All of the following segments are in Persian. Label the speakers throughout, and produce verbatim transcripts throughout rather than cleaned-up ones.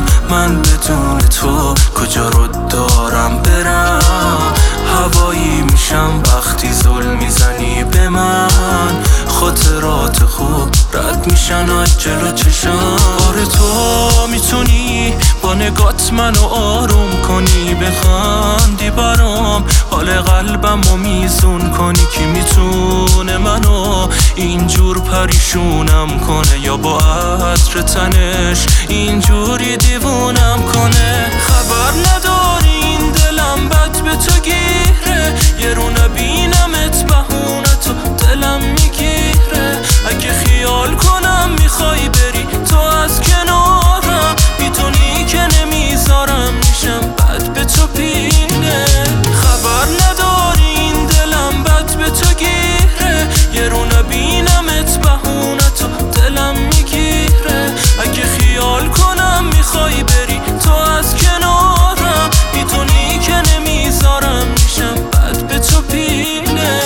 Speaker 1: من بدون تو کجا رو دارم برم؟ هوایی میشم وقتی زل میزنی به من، خاطرات خوب رد میشن از جلو چشم. آره تو میتونی با نگات منو آروم کنی، بخندی برام حال قلبمو میزون کنی. کی میتونه منو اینجور پریشونم کنه، یا با عطر تنش اینجوری دیوونم کنه؟ خبر نداری این دلم بد به تو گیره، یه رو نبینمت بهونه تو دلم میگیره. اگه خیال کنم میخوای بری تو از کنارم، میدونی که نمیذارم میشم بد به تو پینه. خبر نداری این دلم بد به تو گیره، یه رو نبینمت بهونه تو دلم میگیره. اگه خیال کنم میخوای بری تو از کنارم، میدونی که نمیذارم میشم بد به تو پینه.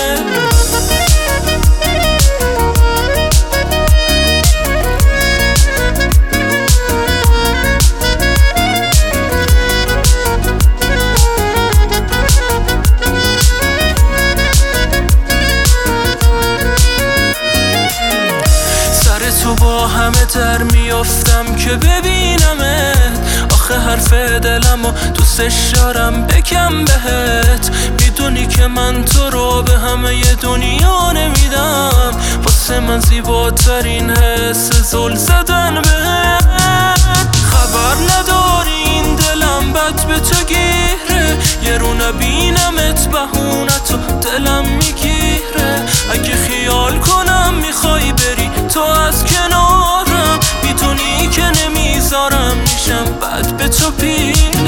Speaker 1: تو با همه در میافتم که ببینمت، آخه حرف دلمو دوستش دارم بگم بهت. میدونی که من تو رو به همه دنیا نمیدم، واسه من زیباترین حس زل زدن بهت. خبر نداری این دلم بد به تو گیره، یه رو نبینمت بهونه تو دلم میگیره. اگه خیال کنم میخوای بری تو از کنارم، میدونی که نمیذارم میشم بد به تو پیر.